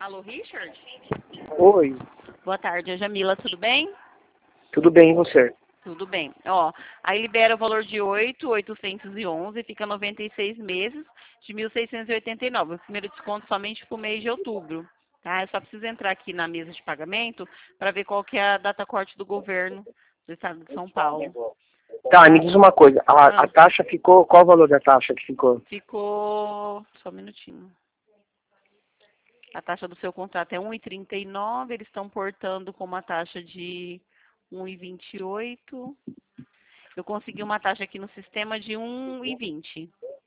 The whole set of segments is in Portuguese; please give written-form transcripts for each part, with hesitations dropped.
Alô, Richard? Oi, Boa tarde, é Jamila, tudo bem? tudo bem e você? Tudo bem. Ó, aí libera o valor de 8.811, fica 96 meses de 1.689. O primeiro desconto somente para o mês de outubro. Tá? Eu só preciso entrar aqui na mesa de pagamento para ver qual que é a data corte do governo do estado de São Paulo. Tá, me diz uma coisa, a Ah, taxa ficou, qual o valor da taxa que ficou? ficou... Só um minutinho. A taxa do seu contrato é 1,39, eles estão portando com uma taxa de 1,28. Eu consegui uma taxa aqui no sistema de 1,20.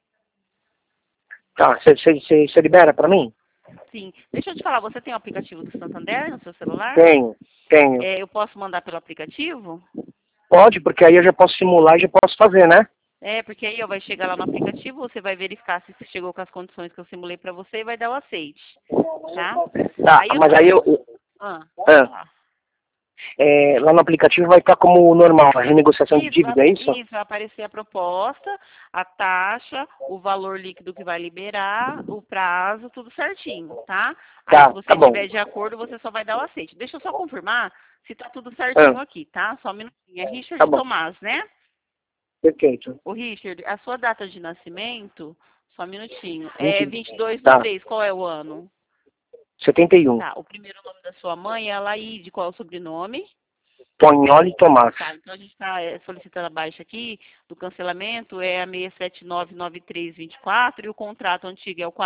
Tá, você libera pra mim? Sim. Deixa eu te falar, você tem o aplicativo do Santander no seu celular? Tenho. Eu posso mandar pelo aplicativo? Pode, porque aí eu já posso simular e já posso fazer, né? Porque aí vai chegar lá no aplicativo, você vai verificar se chegou com as condições que eu simulei para você e vai dar o aceite, tá? Tá, Aí mas aí pode ah, falar. lá no aplicativo vai estar como normal, a renegociação de Isso, dívida, é isso? vai aparecer a proposta, a taxa, o valor líquido que vai liberar, o prazo, tudo certinho, tá? Aí se Tá, você tá bom. estiver de acordo, você só vai dar o aceite. Deixa eu só confirmar se tá tudo certinho Ah, aqui, tá? Só um minutinho. É tá Richard bom, Tomás, né? perfeito. O Richard, a sua data de nascimento, só um minutinho, é 20, 22 do tá, 3, qual é o ano? 71. Tá, o primeiro nome da sua mãe é Alaide, qual é o sobrenome? Tognoli Tomás. Tá, então a gente está solicitando a baixa aqui do cancelamento, é a 6799324 e o contrato antigo é o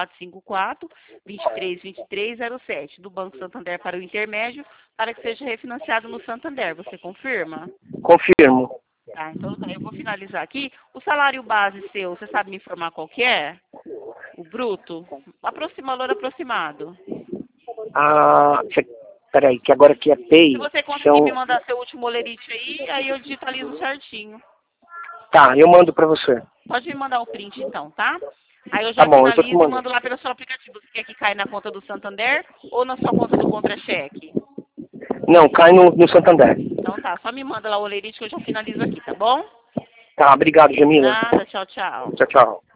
454-232307 do Banco Santander para o intermédio, para que seja refinanciado no Santander. Você confirma? Confirmo. Tá, então tá, eu vou finalizar aqui. O salário base seu, você sabe me informar qual que é? O bruto? Valor aproximado. Ah, peraí, que agora aqui é Se PEI, você conseguir me são... mandar seu último olerite aí eu digitalizo certinho. Tá, eu mando pra você. Pode me mandar o print então, tá? Aí eu Tá já bom, eu tô te finalizo e mandando. mando lá pelo seu aplicativo. Você quer que caia na conta do Santander ou na sua conta do contra-cheque? Não, cai no Santander. Então tá, só me manda lá o olerite que eu já finalizo aqui, tá bom? Tá, obrigado, Jamila. Nada, tchau, tchau. Tchau, tchau.